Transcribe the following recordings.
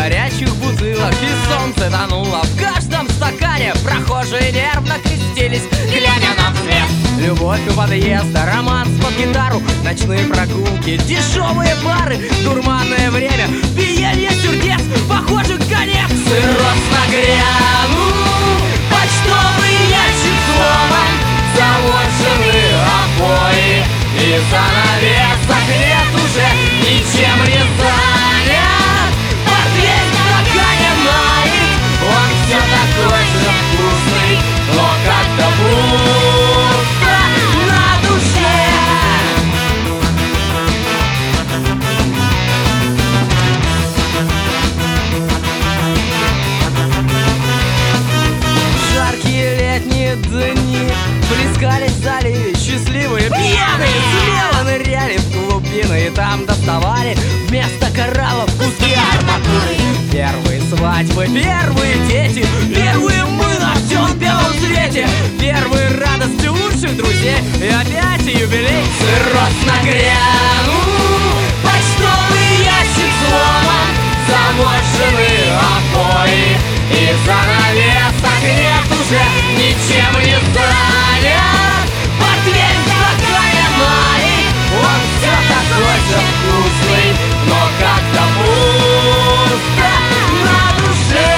горячих бутылок, и солнце тонуло в каждом стакане. Прохожие нервно крестились, глядя нам вслед. Любовь у подъезда, романс под гитару, ночные прогулки, дешевые бары, дурманное время, биение сердец, похоже, конец. Сырос нагрянул, почтовый ящик сломан, заложены обои, и занавесок нет уже, ничем не занят. Портвейн в стакане налит, он все такой же вкусный, но как-то пусто на душе. Жаркие летние дни плескались в заливе, счастливые, пьяные, смело ныряли в глубины, и там доставали вместо кораллов куски арматуры. Первые свадьбы, первые дети, первые мы на всем белом свете, первые радости лучших друзей, и опять юбилей. Сырос нагрянул, почтовый ящик сломан, заложены обои, и занавесок нет уже, ничем не занят. Портвейн в стакане налит, он все такой же вкусный, но как-то пусто на душе.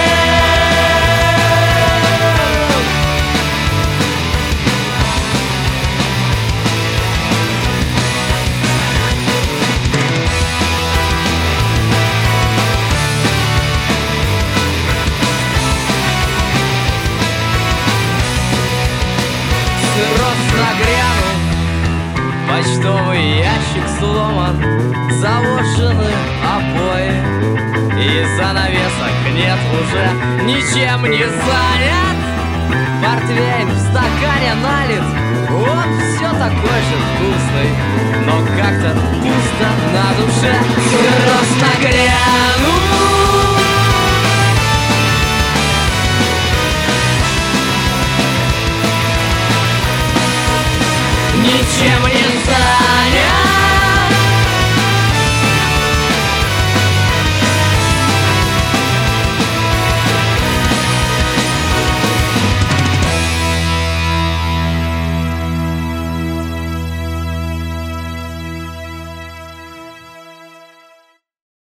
Сырос нагрянул, почтовый ящик сломан, заложены обои, и занавесок нет уже, ничем не занят. Портвейн в стакане налит, он все такой же вкусный, но как-то пусто на душе. Сырос нагрянул, ничем не занят.